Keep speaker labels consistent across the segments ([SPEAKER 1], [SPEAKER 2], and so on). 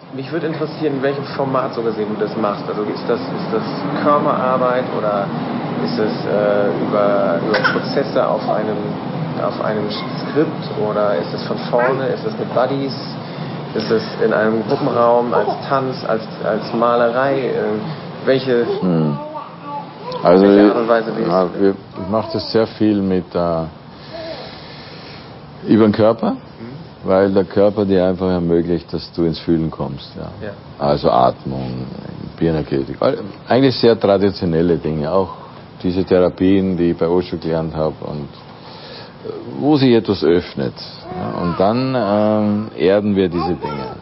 [SPEAKER 1] Mich würde interessieren, in welchem Format so gesehen du das machst. Also ist das Körperarbeit oder ist es über Prozesse auf einem Skript oder ist es von vorne, ist es mit Buddies, ist es in einem Gruppenraum, als Tanz, als Malerei? Welche
[SPEAKER 2] Also
[SPEAKER 1] Art und Weise
[SPEAKER 2] ich mache das sehr viel mit über den Körper, weil der Körper dir einfach ermöglicht, dass du ins Fühlen kommst. Ja. Also Atmung, Bioenergetik, eigentlich sehr traditionelle Dinge, auch diese Therapien, die ich bei Osho gelernt habe und wo sich etwas öffnet. Ja, und dann erden wir diese Dinge.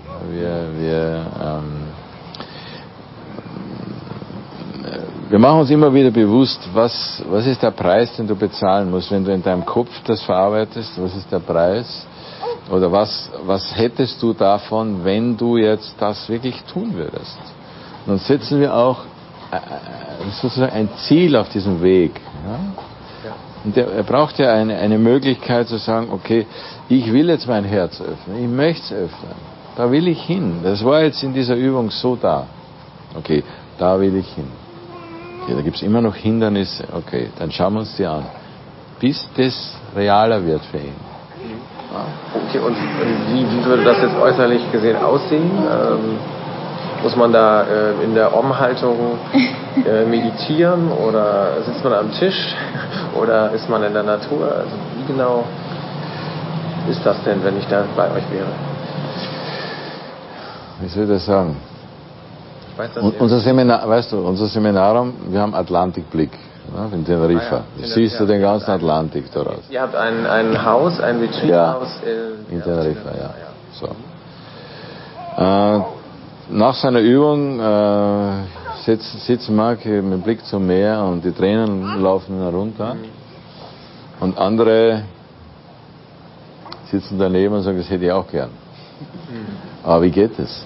[SPEAKER 2] Wir machen uns immer wieder bewusst, was ist der Preis, den du bezahlen musst, wenn du in deinem Kopf das verarbeitest, was ist der Preis? Oder was hättest du davon, wenn du jetzt das wirklich tun würdest? Und dann setzen wir auch sozusagen ein Ziel auf diesem Weg. Ja? Und er braucht ja eine Möglichkeit zu sagen, okay, ich will jetzt mein Herz öffnen, ich möchte es öffnen, da will ich hin. Das war jetzt in dieser Übung so da. Okay, da will ich hin. Okay, da gibt es immer noch Hindernisse, okay, dann schauen wir uns die an, bis das realer wird für ihn.
[SPEAKER 1] Okay, und wie würde das jetzt äußerlich gesehen aussehen? Muss man da in der Om-Haltung meditieren oder sitzt man am Tisch oder ist man in der Natur? Also wie genau ist das denn, wenn ich da bei euch wäre?
[SPEAKER 2] Wie soll ich das sagen? Unser Seminarraum, wir haben Atlantikblick. Ja, in Teneriffa. Siehst du den ganzen Atlantik daraus.
[SPEAKER 1] Ihr habt ein Haus, ein Retreat-Haus
[SPEAKER 2] in Teneriffa, ja. So. Nach seiner Übung sitzt Mark mit dem Blick zum Meer und die Tränen laufen herunter. Und andere sitzen daneben und sagen, das hätte ich auch gern. Aber wie geht es?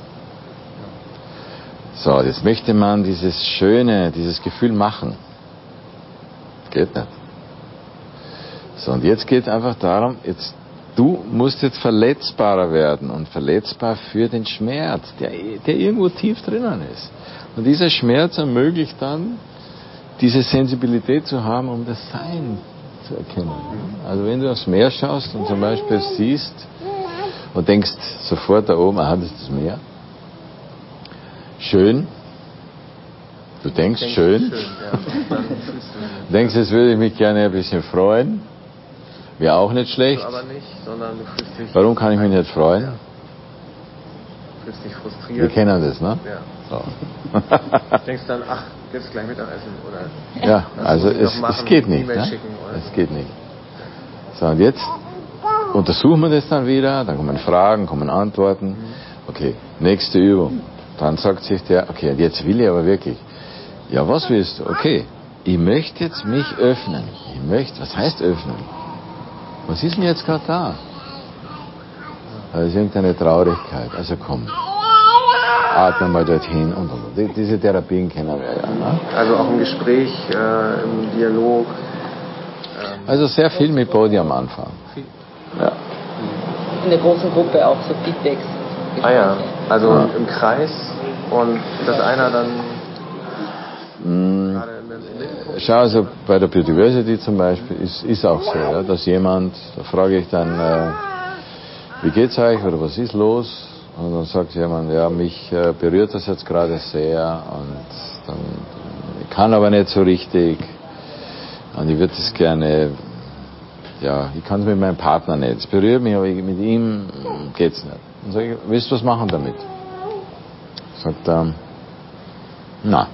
[SPEAKER 2] So, jetzt möchte man dieses Schöne, dieses Gefühl machen. Geht nicht. So, und jetzt geht es einfach darum, du musst jetzt verletzbarer werden und verletzbar für den Schmerz, der irgendwo tief drinnen ist. Und dieser Schmerz ermöglicht dann, diese Sensibilität zu haben, um das Sein zu erkennen. Also wenn du aufs Meer schaust und zum Beispiel siehst und denkst sofort da oben, das ist das Meer. Schön. Du denkst schön. Du denkst, jetzt würde ich mich gerne ein bisschen freuen. Wäre auch nicht schlecht.
[SPEAKER 1] Aber nicht, sondern du fühlst dich.
[SPEAKER 2] Warum kann ich mich nicht freuen?
[SPEAKER 1] Ja. Du fühlst dich frustriert.
[SPEAKER 2] Wir kennen das, ne?
[SPEAKER 1] Ja.
[SPEAKER 2] So.
[SPEAKER 1] Du denkst dann, jetzt gleich Mittagessen oder.
[SPEAKER 2] Ja, also es geht nicht. Ne? Es geht nicht. So, und jetzt untersuchen wir das dann wieder, dann kommen Fragen, kommen Antworten. Okay, nächste Übung. Dann sagt sich der, okay, jetzt will ich aber wirklich. Ja, was willst du? Okay, ich möchte jetzt mich öffnen. Was heißt öffnen? Was ist denn jetzt gerade da? Also irgendeine Traurigkeit. Also komm, atme mal dorthin und. Diese Therapien kennen wir ja. Ne?
[SPEAKER 1] Also auch im Gespräch, im Dialog.
[SPEAKER 2] Also sehr viel mit Bodhi am Anfang. Ja.
[SPEAKER 3] In der großen Gruppe auch so Feedbacks.
[SPEAKER 1] Ja, also im Kreis und dass einer dann.
[SPEAKER 2] Schau, also bei der Biodiversity zum Beispiel ist auch so, ja, dass jemand, da frage ich dann, wie geht's euch oder was ist los? Und dann sagt jemand, ja, mich berührt das jetzt gerade sehr und dann, ich kann aber nicht so richtig und ich würde das gerne, ja, ich kann es mit meinem Partner nicht, es berührt mich, aber mit ihm geht's nicht. Dann sage ich, willst du was machen damit? Sagt er, na.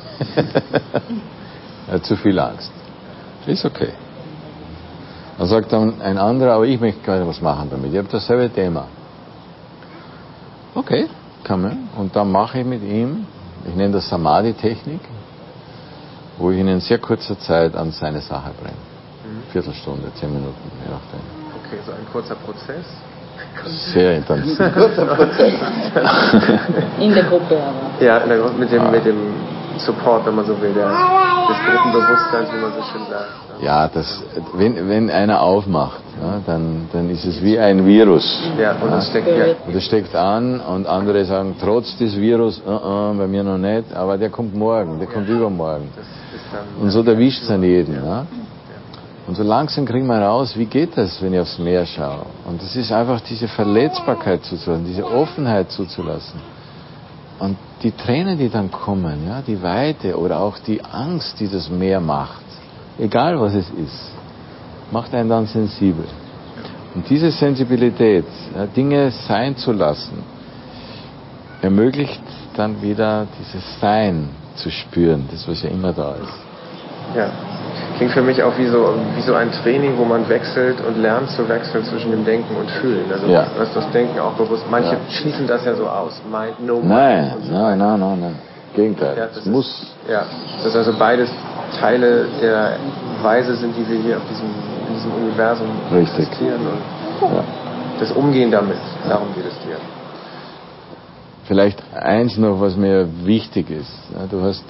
[SPEAKER 2] Er hat zu viel Angst. Ist okay. Dann sagt dann ein anderer, aber ich möchte gerne was machen damit. Ich habe dasselbe Thema. Okay, kann man. Und dann mache ich mit ihm, ich nenne das Samadhi-Technik, wo ich ihn in sehr kurzer Zeit an seine Sache bringe. Viertelstunde, 10 Minuten, je nachdem.
[SPEAKER 1] Okay, so ein kurzer Prozess.
[SPEAKER 2] Sehr intensiv. Kurzer Prozess.
[SPEAKER 3] In der Gruppe aber.
[SPEAKER 1] Ja, in der Gruppe mit dem Support, wenn man so will. Gruppenbewusstseins, wie man so schön sagt.
[SPEAKER 2] Ja, wenn einer aufmacht, ja, dann ist es wie ein Virus.
[SPEAKER 1] Ja, und das steckt
[SPEAKER 2] Und das steckt an und andere sagen, trotz des Virus, bei mir noch nicht, aber der kommt morgen, der kommt übermorgen. Und so erwischt es an jeden. Ja. Und so langsam kriegen wir raus, wie geht das, wenn ich aufs Meer schaue. Und das ist einfach diese Verletzbarkeit zuzulassen, diese Offenheit zuzulassen. Und die Tränen, die dann kommen, ja, die Weite oder auch die Angst, die das Meer macht, egal was es ist, macht einen dann sensibel. Und diese Sensibilität, ja, Dinge sein zu lassen, ermöglicht dann wieder dieses Sein zu spüren, das was ja immer da ist.
[SPEAKER 1] Ja, klingt für mich auch wie so ein Training, wo man wechselt und lernt zu wechseln zwischen dem Denken und Fühlen. Also was das Denken auch bewusst. Manche schließen das ja so aus. Mind, no mind.
[SPEAKER 2] Nein. Gegenteil.
[SPEAKER 1] Ja, dass also beides Teile der Weise sind, die wir hier auf in diesem Universum existieren und das Umgehen damit. Darum geht es dir.
[SPEAKER 2] Vielleicht eins noch, was mir wichtig ist. Du hast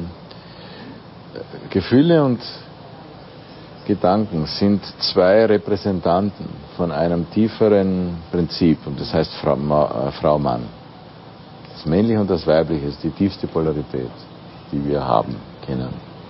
[SPEAKER 2] Gefühle und Gedanken sind zwei Repräsentanten von einem tieferen Prinzip, und das heißt Frau-Mann. Das Männliche und das Weibliche ist die tiefste Polarität, die wir haben können.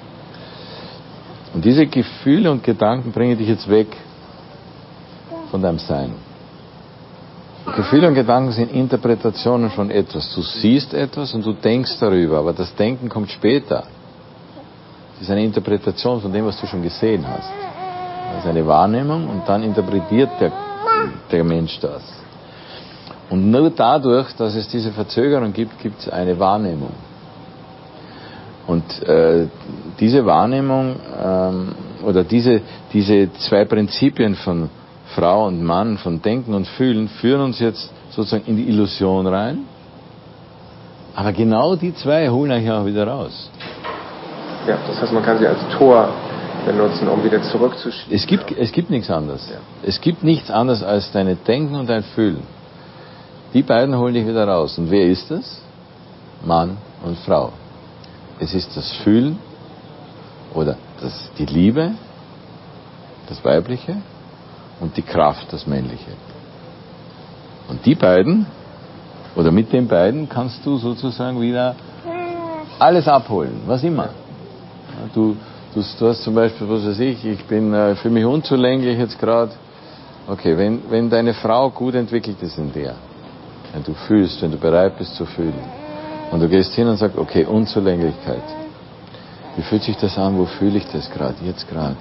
[SPEAKER 2] Und diese Gefühle und Gedanken bringen dich jetzt weg von deinem Sein. Gefühle und Gedanken sind Interpretationen von etwas. Du siehst etwas und du denkst darüber, aber das Denken kommt später. Das ist eine Interpretation von dem, was du schon gesehen hast. Das ist eine Wahrnehmung und dann interpretiert der Mensch das. Und nur dadurch, dass es diese Verzögerung gibt, gibt es eine Wahrnehmung. Und diese Wahrnehmung oder diese zwei Prinzipien von Frau und Mann, von Denken und Fühlen, führen uns jetzt sozusagen in die Illusion rein. Aber genau die zwei holen euch auch wieder raus.
[SPEAKER 1] Ja, das heißt, man kann sie als Tor benutzen, um wieder zurückzuschließen.
[SPEAKER 2] Es gibt nichts anderes. Ja. Es gibt nichts anderes als deine Denken und dein Fühlen. Die beiden holen dich wieder raus. Und wer ist das? Mann und Frau. Es ist das Fühlen oder die Liebe, das Weibliche, und die Kraft, das Männliche. Und die beiden, oder mit den beiden, kannst du sozusagen wieder alles abholen, was immer. Du hast zum Beispiel, was weiß ich bin für mich unzulänglich jetzt gerade. Okay, wenn deine Frau gut entwickelt ist in dir, wenn du fühlst, wenn du bereit bist zu fühlen, und du gehst hin und sagst, okay, Unzulänglichkeit. Wie fühlt sich das an? Wo fühle ich das gerade? Jetzt gerade.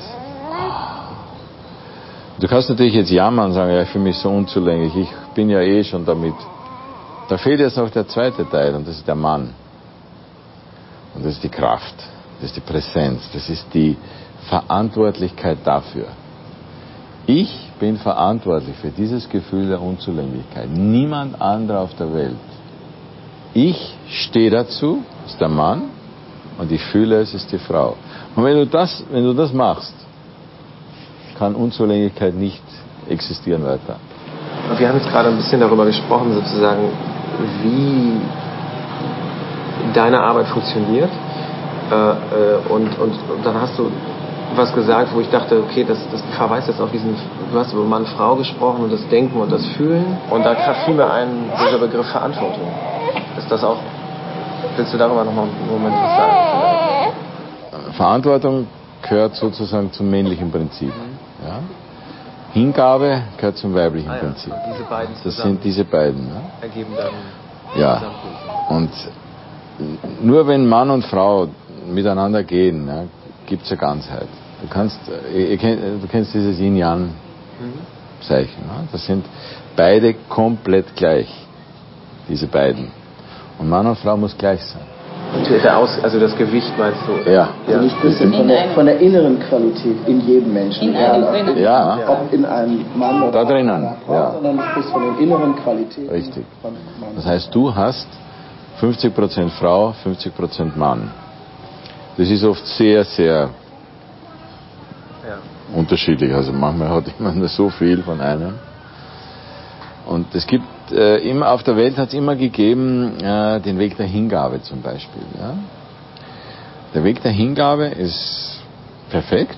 [SPEAKER 2] Du kannst natürlich jetzt jammern und sagen, ja, ich fühle mich so unzulänglich, ich bin ja eh schon damit. Da fehlt jetzt noch der zweite Teil, und das ist der Mann. Und das ist die Kraft, das ist die Präsenz, das ist die Verantwortlichkeit dafür. Ich bin verantwortlich für dieses Gefühl der Unzulänglichkeit. Niemand anderer auf der Welt. Ich stehe dazu, das ist der Mann, und ich fühle, es ist die Frau. Und wenn du das machst, kann Unzulänglichkeit nicht existieren weiter.
[SPEAKER 1] Wir haben jetzt gerade ein bisschen darüber gesprochen, sozusagen, wie deine Arbeit funktioniert. Und dann hast du was gesagt, wo ich dachte, okay, das verweist jetzt auf du hast über Mann-Frau gesprochen und das Denken und das Fühlen. Und da fiel mir dieser Begriff Verantwortung. Ist das auch, willst du darüber noch mal einen Moment was sagen?
[SPEAKER 2] Verantwortung gehört sozusagen zum männlichen Prinzip. Ja? Hingabe gehört zum weiblichen Prinzip.
[SPEAKER 1] Und diese beiden
[SPEAKER 2] das sind diese beiden. Ja?
[SPEAKER 1] Ergeben dann.
[SPEAKER 2] Ja. Und nur wenn Mann und Frau miteinander gehen, ja, gibt es eine Ganzheit. Du kennst dieses Yin-Yang-Zeichen. Ja? Das sind beide komplett gleich, diese beiden. Und Mann und Frau muss gleich sein.
[SPEAKER 1] Also das Gewicht meinst du?
[SPEAKER 2] Ja.
[SPEAKER 4] Also nicht bisschen von der inneren Qualität in jedem Menschen. Ob in einem Mann oder
[SPEAKER 2] da drinnen,
[SPEAKER 4] einer Frau, sondern du sprichst von den inneren Qualitäten.
[SPEAKER 2] Richtig. Das heißt, du hast 50% Frau, 50% Mann. Das ist oft sehr, sehr unterschiedlich. Also manchmal hat jemand nur so viel von einem. Und es gibt immer, auf der Welt hat es immer gegeben, den Weg der Hingabe zum Beispiel. Ja? Der Weg der Hingabe ist perfekt.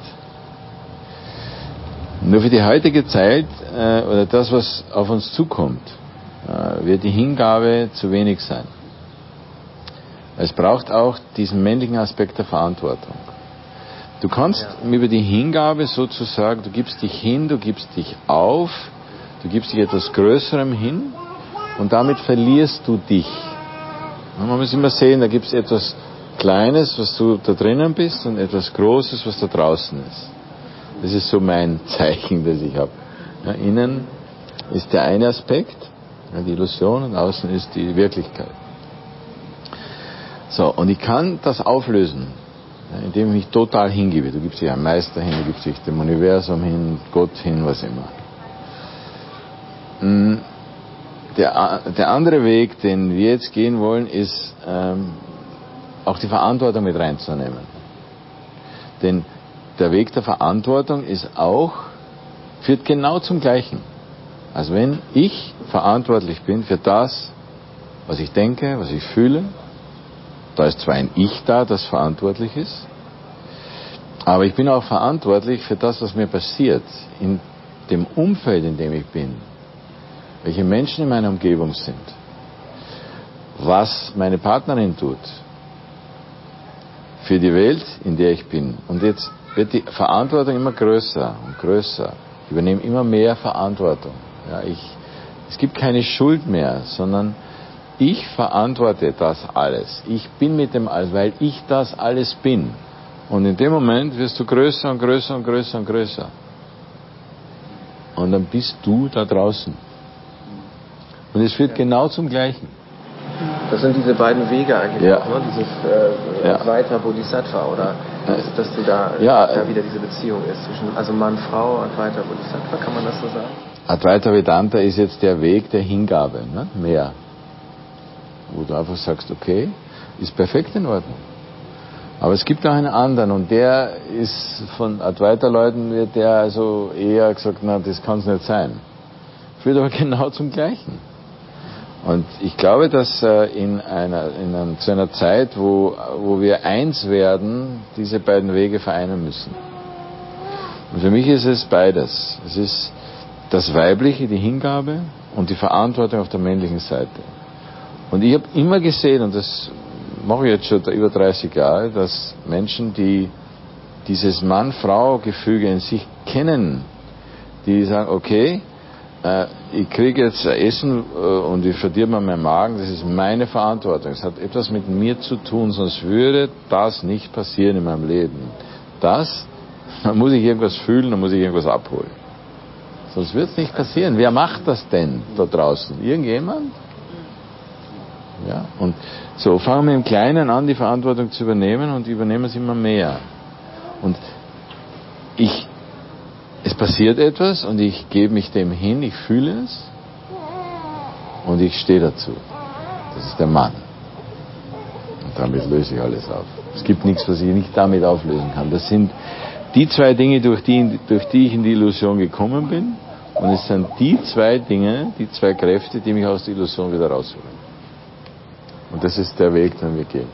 [SPEAKER 2] Nur für die heutige Zeit oder das, was auf uns zukommt, wird die Hingabe zu wenig sein. Es braucht auch diesen männlichen Aspekt der Verantwortung. Du kannst über die Hingabe sozusagen, du gibst dich hin, du gibst dich auf, du gibst dich etwas Größerem hin und damit verlierst du dich. Man muss immer sehen, da gibt es etwas Kleines, was du da drinnen bist und etwas Großes, was da draußen ist. Das ist so mein Zeichen, das ich habe. Ja, innen ist der eine Aspekt, die Illusion, und außen ist die Wirklichkeit. So, und ich kann das auflösen, indem ich mich total hingebe. Du gibst dich einem Meister hin, du gibst dich dem Universum hin, Gott hin, was immer. Der andere Weg, den wir jetzt gehen wollen, ist auch die Verantwortung mit reinzunehmen. Denn der Weg der Verantwortung führt genau zum Gleichen. Also wenn ich verantwortlich bin für das, was ich denke, was ich fühle, da ist zwar ein Ich da, das verantwortlich ist, aber ich bin auch verantwortlich für das, was mir passiert, in dem Umfeld, in dem ich bin, welche Menschen in meiner Umgebung sind, was meine Partnerin tut, für die Welt, in der ich bin. Und jetzt wird die Verantwortung immer größer und größer. Ich übernehme immer mehr Verantwortung. Ja, es gibt keine Schuld mehr, sondern ich verantworte das alles. Ich bin mit dem alles, weil ich das alles bin. Und in dem Moment wirst du größer und größer und größer und größer. Und dann bist du da draußen. Und es führt genau zum Gleichen.
[SPEAKER 1] Das sind diese beiden Wege eigentlich auch, ne? Dieses Advaita Bodhisattva, oder dass du da wieder diese Beziehung ist zwischen, also Mann, Frau, Advaita Bodhisattva, kann man das so sagen?
[SPEAKER 2] Advaita Vedanta ist jetzt der Weg der Hingabe, ne? Mehr. Wo du einfach sagst, okay, ist perfekt in Ordnung. Aber es gibt auch einen anderen, und der ist von Advaita-Leuten, wird der also eher gesagt, na, das kann es nicht sein. Führt aber genau zum Gleichen. Und ich glaube, dass zu einer Zeit, wo wir eins werden, diese beiden Wege vereinen müssen. Und für mich ist es beides. Es ist das Weibliche, die Hingabe, und die Verantwortung auf der männlichen Seite. Und ich habe immer gesehen, und das mache ich jetzt schon über 30 Jahre, dass Menschen, die dieses Mann-Frau-Gefüge in sich kennen, die sagen, okay, ich kriege jetzt Essen und ich verdirbe mir meinen Magen, das ist meine Verantwortung. Es hat etwas mit mir zu tun, sonst würde das nicht passieren in meinem Leben. Dann muss ich irgendwas fühlen, dann muss ich irgendwas abholen. Sonst wird es nicht passieren. Wer macht das denn da draußen? Irgendjemand? Ja, und so fangen wir im Kleinen an, die Verantwortung zu übernehmen, und übernehmen es immer mehr. Und es passiert etwas und ich gebe mich dem hin, ich fühle es und ich stehe dazu. Das ist der Mann. Und damit löse ich alles auf. Es gibt nichts, was ich nicht damit auflösen kann. Das sind die zwei Dinge, durch die ich in die Illusion gekommen bin, und es sind die zwei Dinge, die zwei Kräfte, die mich aus der Illusion wieder rausholen. Und das ist der Weg, den wir gehen.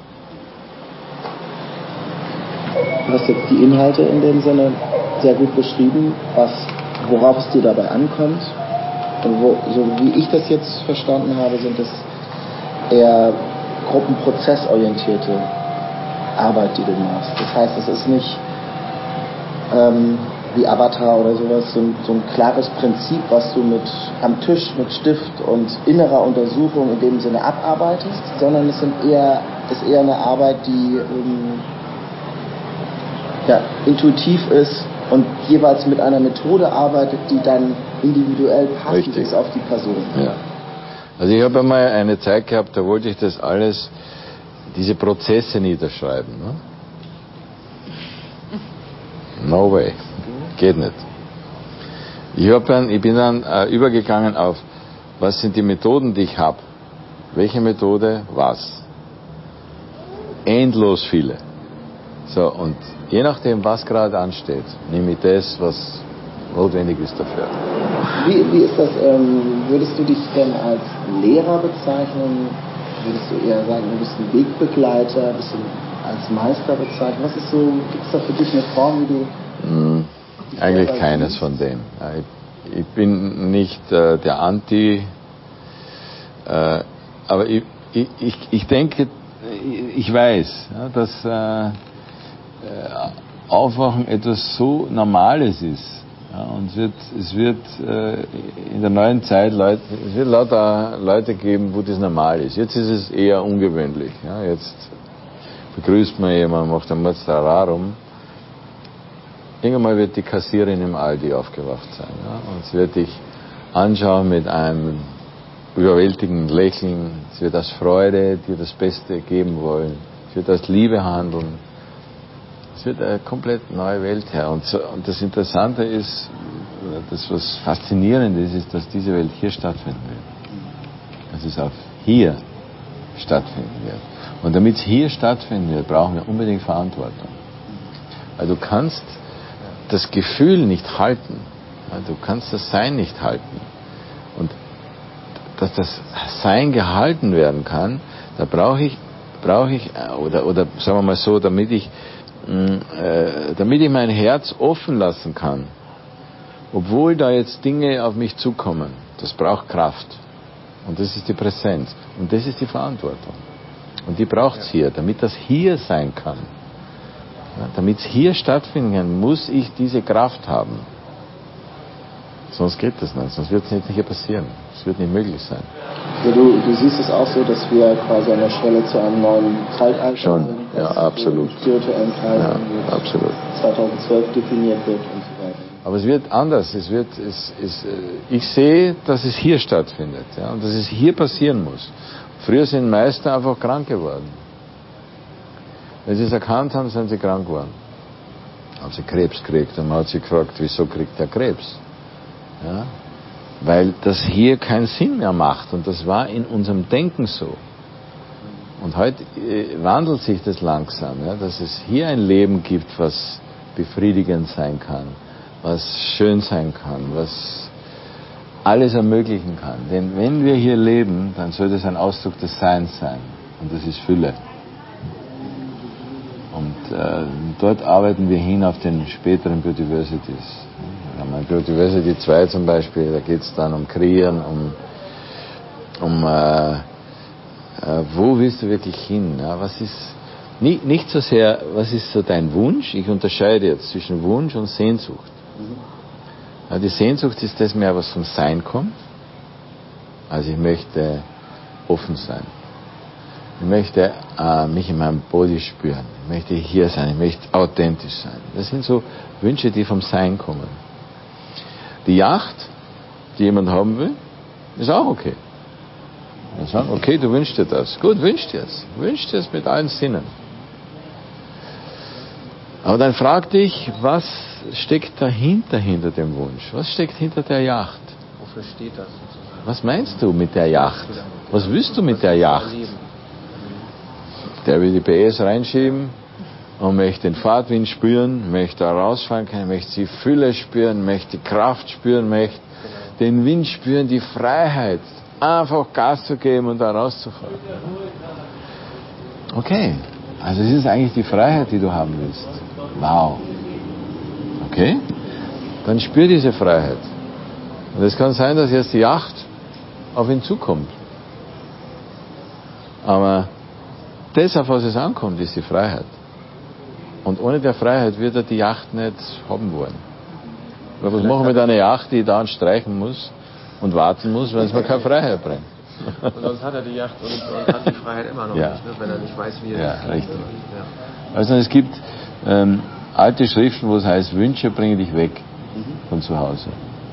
[SPEAKER 4] Du hast jetzt die Inhalte in dem Sinne sehr gut beschrieben, worauf es dir dabei ankommt. Und so wie ich das jetzt verstanden habe, sind es eher gruppenprozessorientierte Arbeit, die du machst. Das heißt, es ist nicht wie Avatar oder sowas, so ein klares Prinzip, was du am Tisch mit Stift und innerer Untersuchung in dem Sinne abarbeitest, sondern es ist eher eine Arbeit, die intuitiv ist und jeweils mit einer Methode arbeitet, die dann individuell passend ist auf die Person.
[SPEAKER 2] Ja. Also ich habe einmal eine Zeit gehabt, da wollte ich das alles, diese Prozesse niederschreiben. Ne? No way. Geht nicht. Ich bin dann übergegangen auf, was sind die Methoden, die ich habe? Welche Methode, was? Endlos viele. So, und je nachdem, was gerade ansteht, nehme ich das, was notwendig ist dafür.
[SPEAKER 4] Wie ist das, würdest du dich denn als Lehrer bezeichnen? Würdest du eher sagen, du bist ein Wegbegleiter? Bist du als Meister bezeichnen? Was ist so, gibt es da für dich eine Form, wie du...
[SPEAKER 2] Eigentlich keines von dem. Ja, ich bin nicht der Anti, aber ich denke, ich weiß, ja, dass Aufwachen etwas so Normales ist. Ja, und es wird in der neuen Zeit es wird lauter Leute geben, wo das normal ist. Jetzt ist es eher ungewöhnlich. Ja, jetzt begrüßt man jemanden, macht ein Mozararum. Irgendwann mal wird die Kassiererin im Aldi aufgewacht sein. Ja, und sie wird dich anschauen mit einem überwältigenden Lächeln. Sie wird aus Freude dir das Beste geben wollen. Sie wird aus Liebe handeln. Es wird eine komplett neue Welt her. Und das Interessante ist, das was faszinierend ist, dass diese Welt hier stattfinden wird. Dass es auch hier stattfinden wird. Und damit es hier stattfinden wird, brauchen wir unbedingt Verantwortung. Weil du kannst das Gefühl nicht halten. Du kannst das Sein nicht halten. Und dass das Sein gehalten werden kann, da brauche ich oder sagen wir mal so, damit ich mein Herz offen lassen kann, obwohl da jetzt Dinge auf mich zukommen. Das braucht Kraft. Und das ist die Präsenz. Und das ist die Verantwortung. Und die braucht es hier, damit das hier sein kann. Ja, damit es hier stattfinden kann, muss ich diese Kraft haben. Sonst geht das nicht, sonst wird es nicht hier passieren. Es wird nicht möglich sein.
[SPEAKER 4] Also du siehst es auch so, dass wir quasi an der Schwelle zu einem neuen Zeitalter
[SPEAKER 2] schon
[SPEAKER 4] sind.
[SPEAKER 2] Ja, absolut.
[SPEAKER 4] Spirituellen Kreisen,
[SPEAKER 2] ja, absolut.
[SPEAKER 4] 2012 definiert wird und so weiter.
[SPEAKER 2] Aber es wird anders. Ich sehe, dass es hier stattfindet, ja, und dass es hier passieren muss. Früher sind Meister einfach krank geworden. Wenn sie es erkannt haben, sind sie krank geworden. Haben sie Krebs gekriegt und man hat sie gefragt, wieso kriegt er Krebs? Ja? Weil das hier keinen Sinn mehr macht und das war in unserem Denken so. Und heute wandelt sich das langsam, ja, dass es hier ein Leben gibt, was befriedigend sein kann, was schön sein kann, was alles ermöglichen kann. Denn wenn wir hier leben, dann soll das ein Ausdruck des Seins sein und das ist Fülle. Und dort arbeiten wir hin auf den späteren Biodiversities. Ja, Biodiversity 2 zum Beispiel, da geht es dann um Kreieren, wo willst du wirklich hin? Ja, was ist nicht so sehr, was ist so dein Wunsch? Ich unterscheide jetzt zwischen Wunsch und Sehnsucht. Ja, die Sehnsucht ist das mehr, was vom Sein kommt. Also ich möchte offen sein. Ich möchte mich in meinem Body spüren. Ich möchte hier sein. Ich möchte authentisch sein. Das sind so Wünsche, die vom Sein kommen. Die Yacht, die jemand haben will, ist auch okay. Wir sagen, okay, du wünschst dir das. Gut, wünsch dir es. Wünsch dir es mit allen Sinnen. Aber dann frag dich, was steckt dahinter, hinter dem Wunsch? Was steckt hinter der Yacht?
[SPEAKER 1] Wofür steht das sozusagen?
[SPEAKER 2] Was meinst du mit der Yacht? Was willst du mit der Yacht? Der will die PS reinschieben und möchte den Fahrtwind spüren, möchte da rausfahren können, möchte die Fülle spüren, möchte die Kraft spüren, möchte den Wind spüren, die Freiheit, einfach Gas zu geben und da rauszufahren. Okay, also das ist eigentlich die Freiheit, die du haben willst. Wow. Okay, dann spür diese Freiheit. Und es kann sein, dass jetzt die Yacht auf ihn zukommt. Aber das, auf was es ankommt, ist die Freiheit. Und ohne der Freiheit wird er die Yacht nicht haben wollen. Weil was machen wir mit einer Yacht, die da streichen muss und warten muss, wenn es mir keine Freiheit bringt?
[SPEAKER 1] Und sonst hat er die Yacht und hat die Freiheit immer noch
[SPEAKER 2] Ja.
[SPEAKER 1] nicht, ne? Wenn er nicht weiß, wie er
[SPEAKER 2] Ja,
[SPEAKER 1] das
[SPEAKER 2] richtig.
[SPEAKER 1] Ja.
[SPEAKER 2] Also es gibt alte Schriften, wo es heißt, Wünsche bringen dich weg von zu Hause.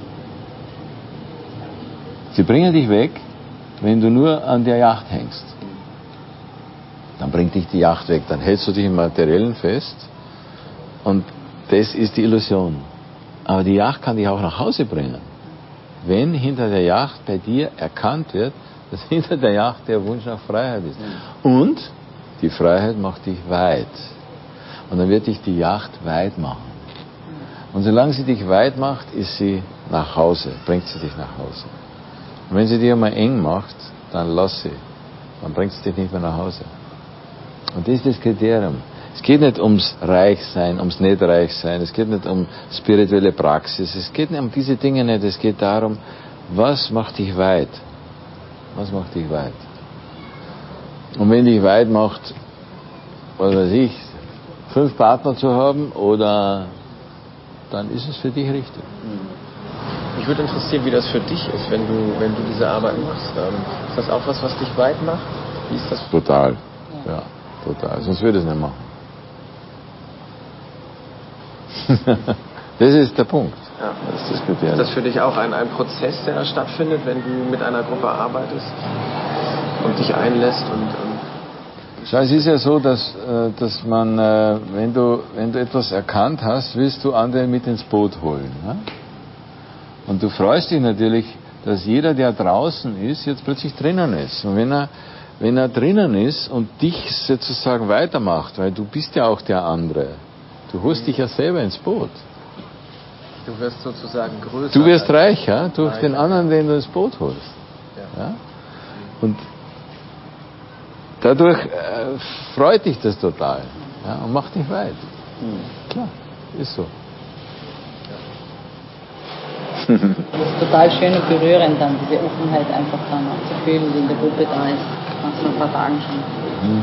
[SPEAKER 2] Sie bringen dich weg, wenn du nur an der Yacht hängst. Dann bringt dich die Yacht weg, dann hältst du dich im Materiellen fest und das ist die Illusion. Aber die Yacht kann dich auch nach Hause bringen, wenn hinter der Yacht bei dir erkannt wird, dass hinter der Yacht der Wunsch nach Freiheit ist. Und die Freiheit macht dich weit. Und dann wird dich die Yacht weit machen. Und solange sie dich weit macht, ist sie nach Hause, bringt sie dich nach Hause. Und wenn sie dich einmal eng macht, dann lass sie. Dann bringt sie dich nicht mehr nach Hause. Und das ist das Kriterium. Es geht nicht ums Reichsein, ums Nicht-Reichsein, es geht nicht um spirituelle Praxis, es geht nicht um diese Dinge nicht, es geht darum, was macht dich weit? Was macht dich weit? Und wenn dich weit macht, was weiß ich, 5 Partner zu haben, oder dann ist es für dich richtig.
[SPEAKER 1] Mich würde interessieren, wie das für dich ist, wenn du diese Arbeit machst. Ist das auch was dich weit macht? Wie ist das?
[SPEAKER 2] Total. Ja, total. Sonst würde ich es nicht machen. Das ist der Punkt.
[SPEAKER 1] Ja.
[SPEAKER 2] Das ist das Kriterium.
[SPEAKER 1] Ist das für dich auch ein Prozess, der da stattfindet, wenn du mit einer Gruppe arbeitest und dich einlässt und
[SPEAKER 2] Schau, es ist ja so, dass man, wenn du etwas erkannt hast, willst du andere mit ins Boot holen. Ne? Und du freust dich natürlich, dass jeder, der draußen ist, jetzt plötzlich drinnen ist. Und wenn er drinnen ist und dich sozusagen weitermacht, weil du bist ja auch der andere, du holst dich ja selber ins Boot.
[SPEAKER 1] du wirst sozusagen größer.
[SPEAKER 2] Du wirst reicher durch den anderen, den du ins Boot holst. Ja? Und dadurch freut dich das total, ja, und macht dich weit. Klar, ist so.
[SPEAKER 3] Das ist total schön und berührend, dann diese Offenheit einfach dann auch zu fühlen, die in der Gruppe da ist, nach so ein paar Tagen schon.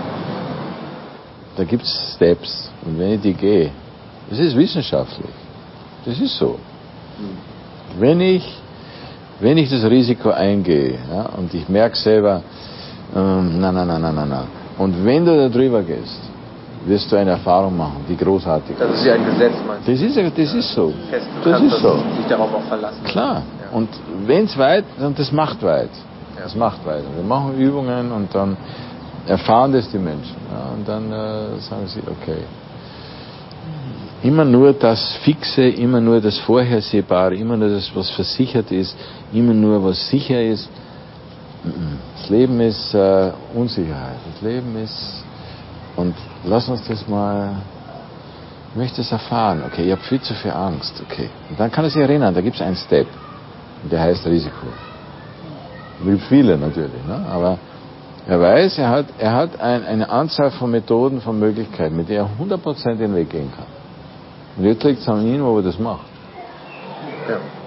[SPEAKER 2] Da gibt es Steps, und wenn ich die gehe, das ist wissenschaftlich, das ist so. Wenn ich das Risiko eingehe, ja, und ich merke selber, na. Und wenn du da drüber gehst, wirst du eine Erfahrung machen, die großartig ist.
[SPEAKER 1] Das ist ja ein Gesetz, meinst du?
[SPEAKER 2] Das ist so.
[SPEAKER 1] Fest, du
[SPEAKER 2] Das
[SPEAKER 1] kannst
[SPEAKER 2] ist so.
[SPEAKER 1] dich darauf auch verlassen.
[SPEAKER 2] Klar.
[SPEAKER 1] Ja.
[SPEAKER 2] Und wenn es weit, dann das macht weit. Das macht weit. Wir machen Übungen und dann erfahren das die Menschen. Ja, und dann sagen sie, okay. Immer nur das Fixe, immer nur das Vorhersehbare, immer nur das, was versichert ist, immer nur was sicher ist. Das Leben ist Unsicherheit. Das Leben ist... Und lass uns das mal... Ich möchte es erfahren. Okay, ich habe viel zu viel Angst. Okay. Und dann kann er sich erinnern, da gibt es einen Step. Und der heißt Risiko. Es gibt viele natürlich. Ne? Aber er weiß, er hat eine Anzahl von Methoden, von Möglichkeiten, mit der er 100% den Weg gehen kann. Und jetzt liegt es an ihm, ob er das macht.
[SPEAKER 1] Ja.